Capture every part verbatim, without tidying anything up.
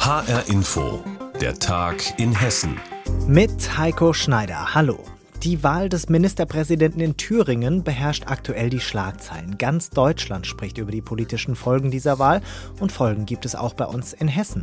H R Info, der Tag in Hessen. Mit Heiko Schneider. Hallo. Die Wahl des Ministerpräsidenten in Thüringen beherrscht aktuell die Schlagzeilen. Ganz Deutschland spricht über die politischen Folgen dieser Wahl und Folgen gibt es auch bei uns in Hessen.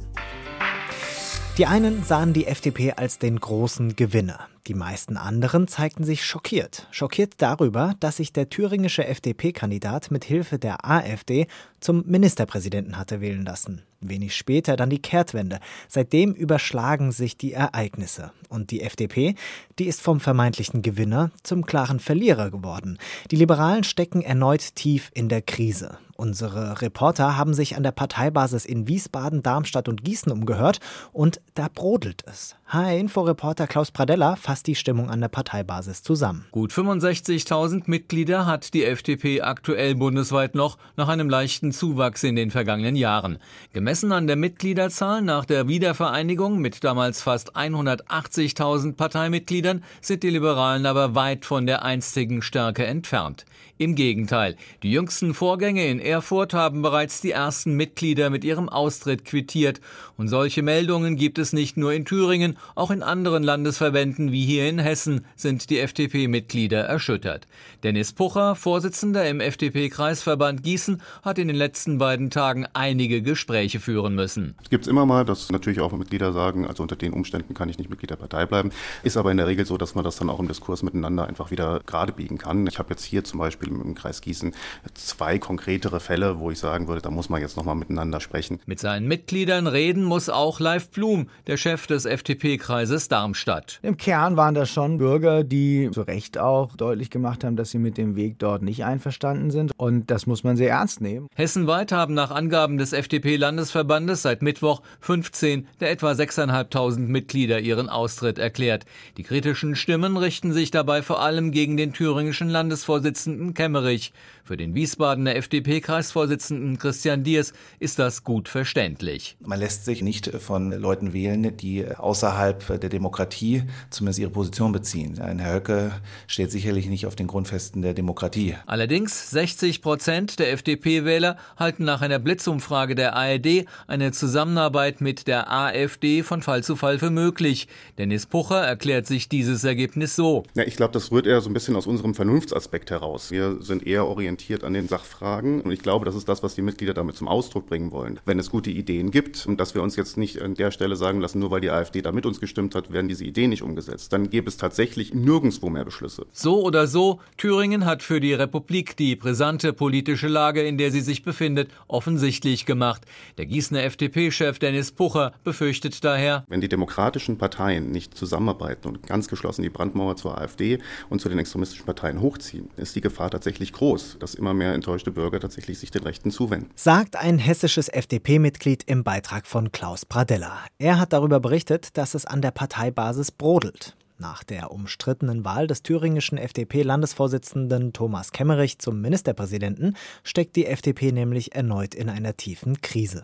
Die einen sahen die F D P als den großen Gewinner. Die meisten anderen zeigten sich schockiert. Schockiert darüber, dass sich der thüringische F D P-Kandidat mit Hilfe der AfD zum Ministerpräsidenten hatte wählen lassen. Wenig später dann die Kehrtwende. Seitdem überschlagen sich die Ereignisse. Und die F D P, die ist vom vermeintlichen Gewinner zum klaren Verlierer geworden. Die Liberalen stecken erneut tief in der Krise. Unsere Reporter haben sich an der Parteibasis in Wiesbaden, Darmstadt und Gießen umgehört und da brodelt es. H R-Info-Reporter Klaus Pradella fasst die Stimmung an der Parteibasis zusammen. Gut fünfundsechzigtausend Mitglieder hat die F D P aktuell bundesweit noch, nach einem leichten Zuwachs in den vergangenen Jahren. Gemessen an der Mitgliederzahl nach der Wiedervereinigung mit damals fast hundertachtzigtausend Parteimitgliedern sind die Liberalen aber weit von der einstigen Stärke entfernt. Im Gegenteil, die jüngsten Vorgänge in Erfurt haben bereits die ersten Mitglieder mit ihrem Austritt quittiert. Und solche Meldungen gibt es nicht nur in Thüringen, auch in anderen Landesverbänden wie hier in Hessen sind die F D P-Mitglieder erschüttert. Dennis Pucher, Vorsitzender im F D P-Kreisverband Gießen, hat in den letzten beiden Tagen einige Gespräche führen müssen. Es gibt immer mal, dass natürlich auch Mitglieder sagen, also unter den Umständen kann ich nicht Mitglied der Partei bleiben. Ist aber in der Regel so, dass man das dann auch im Diskurs miteinander einfach wieder gerade biegen kann. Ich habe jetzt hier zum Beispiel im Kreis Gießen zwei konkretere Fälle, wo ich sagen würde, da muss man jetzt nochmal miteinander sprechen. Mit seinen Mitgliedern reden muss auch Leif Blum, der Chef des F D P-Kreises Darmstadt. Im Kern waren das schon Bürger, die zu Recht auch deutlich gemacht haben, dass sie mit dem Weg dort nicht einverstanden sind. Und das muss man sehr ernst nehmen. Hessenweit haben nach Angaben des F D P-Landesverbandes seit Mittwoch fünfzehn der etwa sechstausendfünfhundert Mitglieder ihren Austritt erklärt. Die kritischen Stimmen richten sich dabei vor allem gegen den thüringischen Landesvorsitzenden Kemmerich. Für den Wiesbadener F D P-Kreisvorsitzenden Christian Diers ist das gut verständlich. Man lässt sich nicht von Leuten wählen, die außerhalb der Demokratie zumindest ihre Position beziehen. Ein Herr Höcke steht sicherlich nicht auf den Grundfesten der Demokratie. Allerdings sechzig Prozent der F D P-Wähler halten nach einer Blitzumfrage der A R D eine Zusammenarbeit mit der AfD von Fall zu Fall für möglich. Dennis Pucher erklärt sich dieses Ergebnis so. Ja, ich glaube, das rührt eher so ein bisschen aus unserem Vernunftsaspekt heraus. Wir sind eher orientiert an den Sachfragen und ich glaube, das ist das, was die Mitglieder damit zum Ausdruck bringen wollen. Wenn es gute Ideen gibt und dass wir uns jetzt nicht an der Stelle sagen lassen, nur weil die AfD da mit uns gestimmt hat, werden diese Ideen nicht umgesetzt, dann gäbe es tatsächlich nirgendwo mehr Beschlüsse. So oder so, Thüringen hat für die Republik die brisante politische Lage, in der sie sich befindet, offensichtlich gemacht. Der Gießener F D P-Chef Dennis Pucher befürchtet daher: Wenn die demokratischen Parteien nicht zusammenarbeiten und ganz geschlossen die Brandmauer zur AfD und zu den extremistischen Parteien hochziehen, ist die Gefahr tatsächlich groß, dass immer mehr enttäuschte Bürger tatsächlich sich den Rechten zuwenden. Sagt ein hessisches F D P-Mitglied im Beitrag von Klaus Pradella. Er hat darüber berichtet, dass es an der Parteibasis brodelt. Nach der umstrittenen Wahl des thüringischen F D P-Landesvorsitzenden Thomas Kemmerich zum Ministerpräsidenten steckt die F D P nämlich erneut in einer tiefen Krise.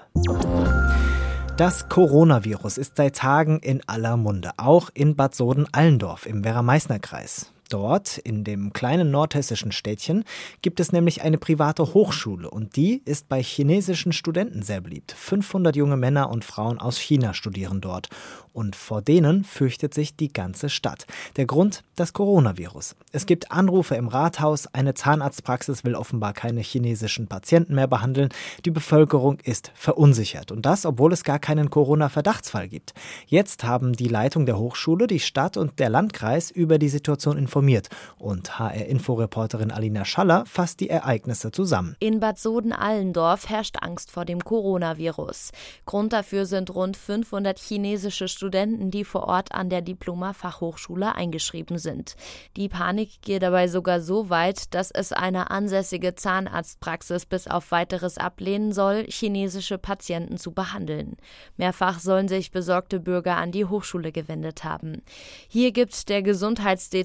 Das Coronavirus ist seit Tagen in aller Munde, auch in Bad Soden-Allendorf im Werra-Meißner-Kreis. Dort, in dem kleinen nordhessischen Städtchen, gibt es nämlich eine private Hochschule und die ist bei chinesischen Studenten sehr beliebt. fünfhundert junge Männer und Frauen aus China studieren dort und vor denen fürchtet sich die ganze Stadt. Der Grund? Das Coronavirus. Es gibt Anrufe im Rathaus, eine Zahnarztpraxis will offenbar keine chinesischen Patienten mehr behandeln. Die Bevölkerung ist verunsichert und das, obwohl es gar keinen Corona-Verdachtsfall gibt. Jetzt haben die Leitung der Hochschule, die Stadt und der Landkreis über die Situation informiert. Und H R-Info-Reporterin Alina Schaller fasst die Ereignisse zusammen. In Bad Soden-Allendorf herrscht Angst vor dem Coronavirus. Grund dafür sind rund fünfhundert chinesische Studenten, die vor Ort an der Diploma-Fachhochschule eingeschrieben sind. Die Panik geht dabei sogar so weit, dass es eine ansässige Zahnarztpraxis bis auf Weiteres ablehnen soll, chinesische Patienten zu behandeln. Mehrfach sollen sich besorgte Bürger an die Hochschule gewendet haben. Hier gibt der Gesundheitsdezernent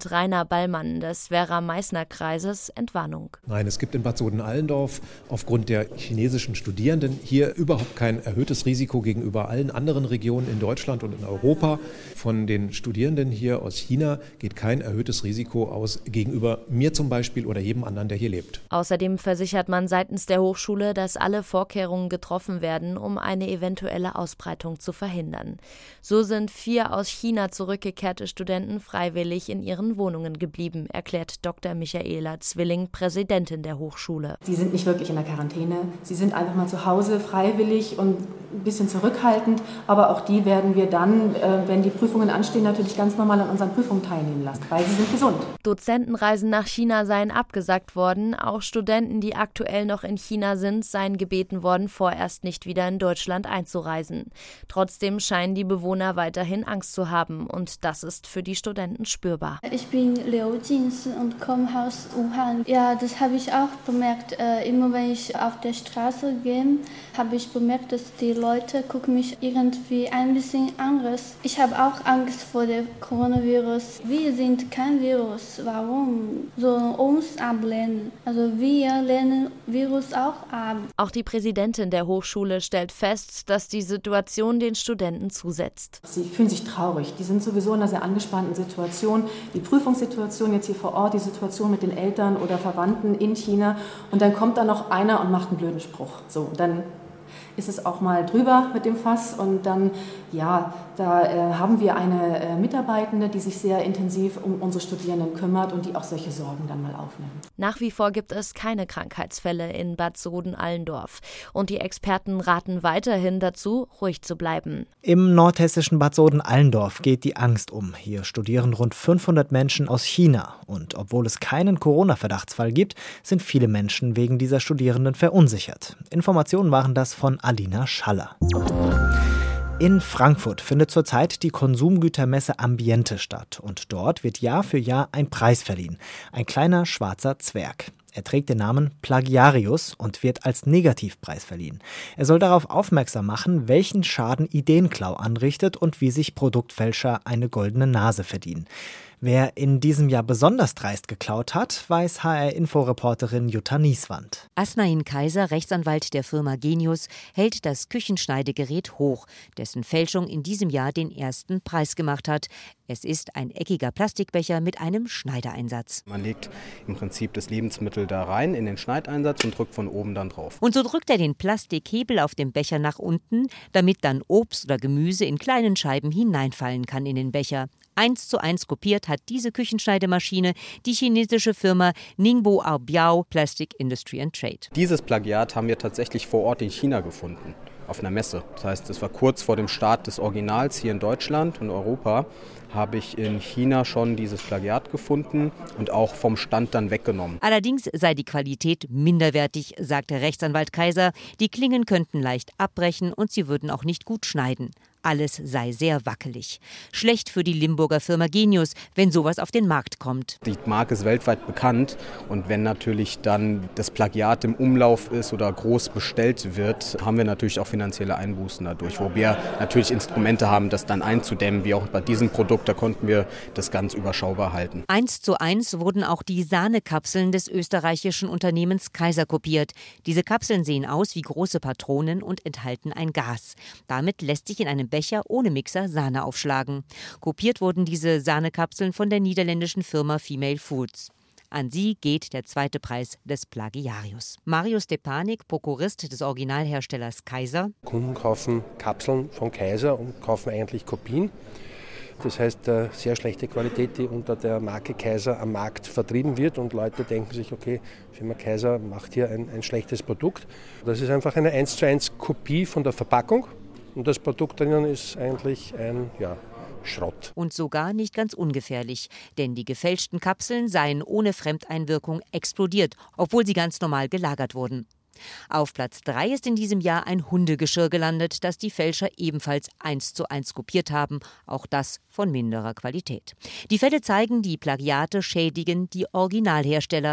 gibt Rainer Ballmann des Werra-Meißner-Kreises Entwarnung. Nein, es gibt in Bad Soden-Allendorf aufgrund der chinesischen Studierenden hier überhaupt kein erhöhtes Risiko gegenüber allen anderen Regionen in Deutschland und in Europa. Von den Studierenden hier aus China geht kein erhöhtes Risiko aus gegenüber mir zum Beispiel oder jedem anderen, der hier lebt. Außerdem versichert man seitens der Hochschule, dass alle Vorkehrungen getroffen werden, um eine eventuelle Ausbreitung zu verhindern. So sind vier aus China zurückgekehrte Studenten freiwillig in ihren Wohnungen geblieben, erklärt Doktor Michaela Zwilling, Präsidentin der Hochschule. Sie sind nicht wirklich in der Quarantäne. Sie sind einfach mal zu Hause freiwillig und ein bisschen zurückhaltend. Aber auch die werden wir dann, wenn die Prüfungen anstehen, natürlich ganz normal an unseren Prüfungen teilnehmen lassen, weil sie sind gesund. Dozentenreisen nach China seien abgesagt worden. Auch Studenten, die aktuell noch in China sind, seien gebeten worden, vorerst nicht wieder in Deutschland einzureisen. Trotzdem scheinen die Bewohner weiterhin Angst zu haben. Und das ist für die Studenten spürbar. Ich bin Liu Jinsi und komme aus Wuhan. Ja, das habe ich auch bemerkt. Äh, immer wenn ich auf der Straße gehe, habe ich bemerkt, dass die Leute gucken mich irgendwie ein bisschen anders. Ich habe auch Angst vor dem Coronavirus. Wir sind kein Virus. Warum so uns ablehnen? Also wir lehnen Virus auch ab. Auch die Präsidentin der Hochschule stellt fest, dass die Situation den Studenten zusetzt. Sie fühlen sich traurig. Die sind sowieso in einer sehr angespannten Situation. Die Prüfungssituation jetzt hier vor Ort, die Situation mit den Eltern oder Verwandten in China. Und dann kommt da noch einer und macht einen blöden Spruch. So, dann ist es auch mal drüber mit dem Fass und dann, ja, da äh, haben wir eine äh, Mitarbeitende, die sich sehr intensiv um unsere Studierenden kümmert und die auch solche Sorgen dann mal aufnimmt. Nach wie vor gibt es keine Krankheitsfälle in Bad Soden-Allendorf und die Experten raten weiterhin dazu, ruhig zu bleiben. Im nordhessischen Bad Soden-Allendorf geht die Angst um. Hier studieren rund fünfhundert Menschen aus China und obwohl es keinen Corona-Verdachtsfall gibt, sind viele Menschen wegen dieser Studierenden verunsichert. Informationen waren das von Alina Schaller. In Frankfurt findet zurzeit die Konsumgütermesse Ambiente statt und dort wird Jahr für Jahr ein Preis verliehen. Ein kleiner schwarzer Zwerg. Er trägt den Namen Plagiarius und wird als Negativpreis verliehen. Er soll darauf aufmerksam machen, welchen Schaden Ideenklau anrichtet und wie sich Produktfälscher eine goldene Nase verdienen. Wer in diesem Jahr besonders dreist geklaut hat, weiß H R-Info-Reporterin Jutta Nieswand. Asnain Kaiser, Rechtsanwalt der Firma Genius, hält das Küchenschneidegerät hoch, dessen Fälschung in diesem Jahr den ersten Preis gemacht hat. Es ist ein eckiger Plastikbecher mit einem Schneideeinsatz. Man legt im Prinzip das Lebensmittel da rein in den Schneideinsatz und drückt von oben dann drauf. Und so drückt er den Plastikhebel auf dem Becher nach unten, damit dann Obst oder Gemüse in kleinen Scheiben hineinfallen kann in den Becher. Eins zu eins kopiert hat diese Küchenschneidemaschine die chinesische Firma Ningbo Aobiao Plastic Industry and Trade. Dieses Plagiat haben wir tatsächlich vor Ort in China gefunden, auf einer Messe. Das heißt, es war kurz vor dem Start des Originals hier in Deutschland und Europa, habe ich in China schon dieses Plagiat gefunden und auch vom Stand dann weggenommen. Allerdings sei die Qualität minderwertig, sagte Rechtsanwalt Kaiser. Die Klingen könnten leicht abbrechen und sie würden auch nicht gut schneiden. Alles sei sehr wackelig. Schlecht für die Limburger Firma Genius, wenn sowas auf den Markt kommt. Die Marke ist weltweit bekannt und wenn natürlich dann das Plagiat im Umlauf ist oder groß bestellt wird, haben wir natürlich auch finanzielle Einbußen dadurch, wo wir natürlich Instrumente haben, das dann einzudämmen, wie auch bei diesem Produkt, da konnten wir das ganz überschaubar halten. Eins zu eins wurden auch die Sahnekapseln des österreichischen Unternehmens Kaiser kopiert. Diese Kapseln sehen aus wie große Patronen und enthalten ein Gas. Damit lässt sich in einem Becher ohne Mixer Sahne aufschlagen. Kopiert wurden diese Sahnekapseln von der niederländischen Firma Female Foods. An sie geht der zweite Preis des Plagiarius. Mario Stepanik, Prokurist des Originalherstellers Kaiser. Kunden kaufen Kapseln von Kaiser und kaufen eigentlich Kopien. Das heißt, sehr schlechte Qualität, die unter der Marke Kaiser am Markt vertrieben wird und Leute denken sich, okay, Firma Kaiser macht hier ein, ein schlechtes Produkt. Das ist einfach eine eins zu eins Kopie von der Verpackung. Und das Produkt drinnen ist eigentlich ein ja, Schrott. Und sogar nicht ganz ungefährlich, denn die gefälschten Kapseln seien ohne Fremdeinwirkung explodiert, obwohl sie ganz normal gelagert wurden. Auf Platz drei ist in diesem Jahr ein Hundegeschirr gelandet, das die Fälscher ebenfalls eins zu eins kopiert haben, auch das von minderer Qualität. Die Fälle zeigen, die Plagiate schädigen die Originalhersteller.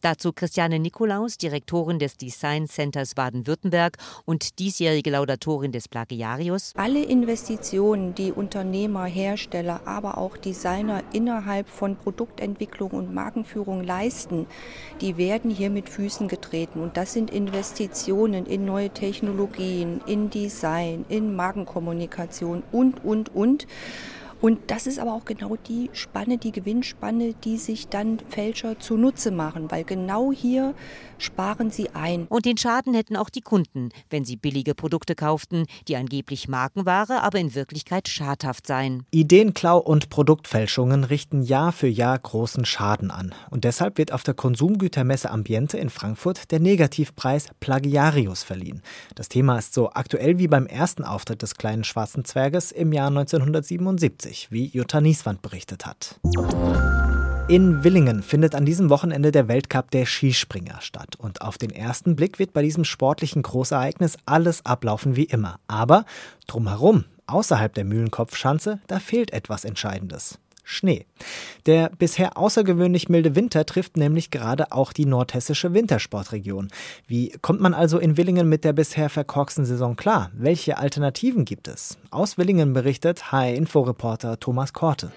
Dazu Christiane Nikolaus, Direktorin des Design Centers Baden-Württemberg und diesjährige Laudatorin des Plagiarius. Alle Investitionen, die Unternehmer, Hersteller, aber auch Designer innerhalb von Produktentwicklung und Markenführung leisten, die werden hier mit Füßen getreten. Und das sind Investitionen in neue Technologien, in Design, in Markenkommunikation und, und, und. Und das ist aber auch genau die Spanne, die Gewinnspanne, die sich dann Fälscher zunutze machen, weil genau hier sparen sie ein. Und den Schaden hätten auch die Kunden, wenn sie billige Produkte kauften, die angeblich Markenware, aber in Wirklichkeit schadhaft seien. Ideenklau und Produktfälschungen richten Jahr für Jahr großen Schaden an. Und deshalb wird auf der Konsumgütermesse Ambiente in Frankfurt der Negativpreis Plagiarius verliehen. Das Thema ist so aktuell wie beim ersten Auftritt des kleinen schwarzen Zwerges im Jahr neunzehnhundertsiebenundsiebzig, wie Jutta Nieswand berichtet hat. In Villingen findet an diesem Wochenende der Weltcup der Skispringer statt. Und auf den ersten Blick wird bei diesem sportlichen Großereignis alles ablaufen wie immer. Aber drumherum, außerhalb der Mühlenkopfschanze, da fehlt etwas Entscheidendes. Schnee. Der bisher außergewöhnlich milde Winter trifft nämlich gerade auch die nordhessische Wintersportregion. Wie kommt man also in Villingen mit der bisher verkorksten Saison klar? Welche Alternativen gibt es? Aus Villingen berichtet H R-Info-Reporter Thomas Korte.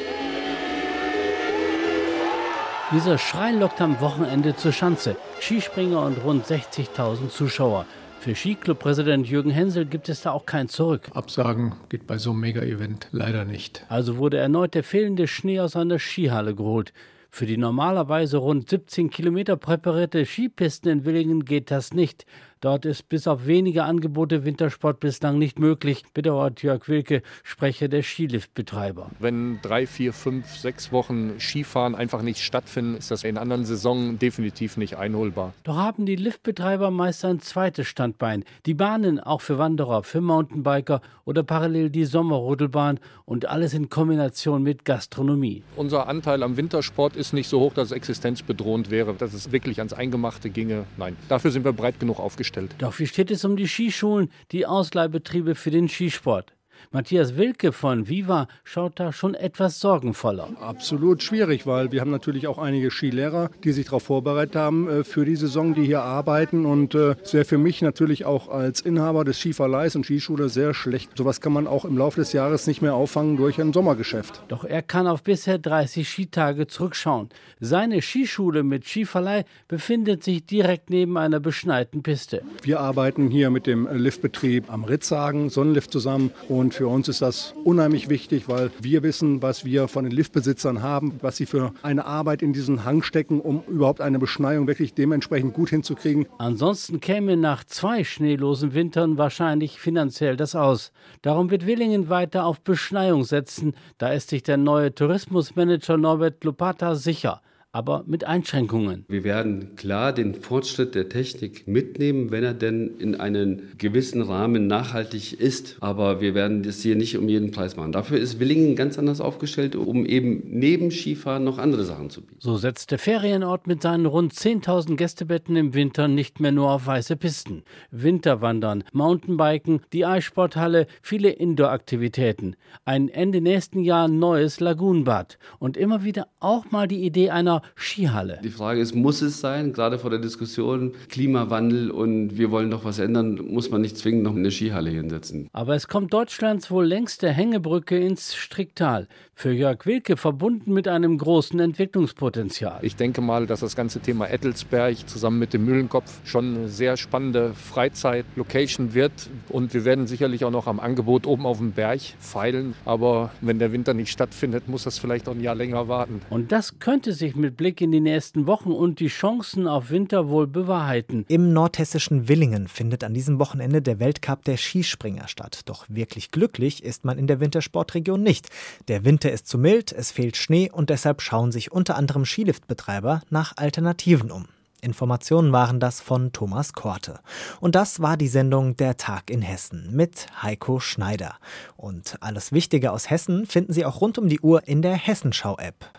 Dieser Schrei lockt am Wochenende zur Schanze. Skispringer und rund sechzigtausend Zuschauer. Für Skiclub-Präsident Jürgen Hensel gibt es da auch kein Zurück. Absagen geht bei so einem Mega-Event leider nicht. Also wurde erneut der fehlende Schnee aus einer Skihalle geholt. Für die normalerweise rund siebzehn Kilometer präparierte Skipisten in Villingen geht das nicht. Dort ist bis auf wenige Angebote Wintersport bislang nicht möglich, bedauert Jörg Wilke, Sprecher der Skiliftbetreiber. Wenn drei, vier, fünf, sechs Wochen Skifahren einfach nicht stattfinden, ist das in anderen Saisonen definitiv nicht einholbar. Doch haben die Liftbetreiber meist ein zweites Standbein. Die Bahnen auch für Wanderer, für Mountainbiker oder parallel die Sommerrodelbahn und alles in Kombination mit Gastronomie. Unser Anteil am Wintersport ist nicht so hoch, dass es existenzbedrohend wäre, dass es wirklich ans Eingemachte ginge. Nein, dafür sind wir breit genug aufgestellt. Doch wie steht es um die Skischulen, die Ausleihbetriebe für den Skisport? Matthias Wilke von Viva schaut da schon etwas sorgenvoller. Absolut schwierig, weil wir haben natürlich auch einige Skilehrer, die sich darauf vorbereitet haben für die Saison, die hier arbeiten. Und es wäre für mich natürlich auch als Inhaber des Skiverleihs und Skischule sehr schlecht. Sowas kann man auch im Laufe des Jahres nicht mehr auffangen durch ein Sommergeschäft. Doch er kann auf bisher dreißig Skitage zurückschauen. Seine Skischule mit Skiverleih befindet sich direkt neben einer beschneiten Piste. Wir arbeiten hier mit dem Liftbetrieb am Ritzhagen, Sonnenlift zusammen. Und für uns ist das unheimlich wichtig, weil wir wissen, was wir von den Liftbesitzern haben, was sie für eine Arbeit in diesen Hang stecken, um überhaupt eine Beschneiung wirklich dementsprechend gut hinzukriegen. Ansonsten käme nach zwei schneelosen Wintern wahrscheinlich finanziell das aus. Darum wird Villingen weiter auf Beschneiung setzen. Da ist sich der neue Tourismusmanager Norbert Lopata sicher. Aber mit Einschränkungen. Wir werden klar den Fortschritt der Technik mitnehmen, wenn er denn in einem gewissen Rahmen nachhaltig ist. Aber wir werden das hier nicht um jeden Preis machen. Dafür ist Villingen ganz anders aufgestellt, um eben neben Skifahren noch andere Sachen zu bieten. So setzt der Ferienort mit seinen rund zehntausend Gästebetten im Winter nicht mehr nur auf weiße Pisten. Winterwandern, Mountainbiken, die Eissporthalle, viele Indoor-Aktivitäten. Ein Ende nächsten Jahr neues Lagunenbad. Und immer wieder auch mal die Idee einer Skihalle. Die Frage ist, muss es sein, gerade vor der Diskussion Klimawandel und wir wollen doch was ändern, muss man nicht zwingend noch eine Skihalle hinsetzen. Aber es kommt Deutschlands wohl längste Hängebrücke ins Stricktal. Für Jörg Wilke verbunden mit einem großen Entwicklungspotenzial. Ich denke mal, dass das ganze Thema Ettelsberg zusammen mit dem Mühlenkopf schon eine sehr spannende Freizeit-Location wird. Und wir werden sicherlich auch noch am Angebot oben auf dem Berg feilen. Aber wenn der Winter nicht stattfindet, muss das vielleicht auch ein Jahr länger warten. Und das könnte sich mit Blick in die nächsten Wochen und die Chancen auf Winter wohl bewahrheiten. Im nordhessischen Villingen findet an diesem Wochenende der Weltcup der Skispringer statt. Doch wirklich glücklich ist man in der Wintersportregion nicht. Der Winter ist zu mild, es fehlt Schnee und deshalb schauen sich unter anderem Skiliftbetreiber nach Alternativen um. Informationen waren das von Thomas Korte. Und das war die Sendung Der Tag in Hessen mit Heiko Schneider. Und alles Wichtige aus Hessen finden Sie auch rund um die Uhr in der Hessenschau-App.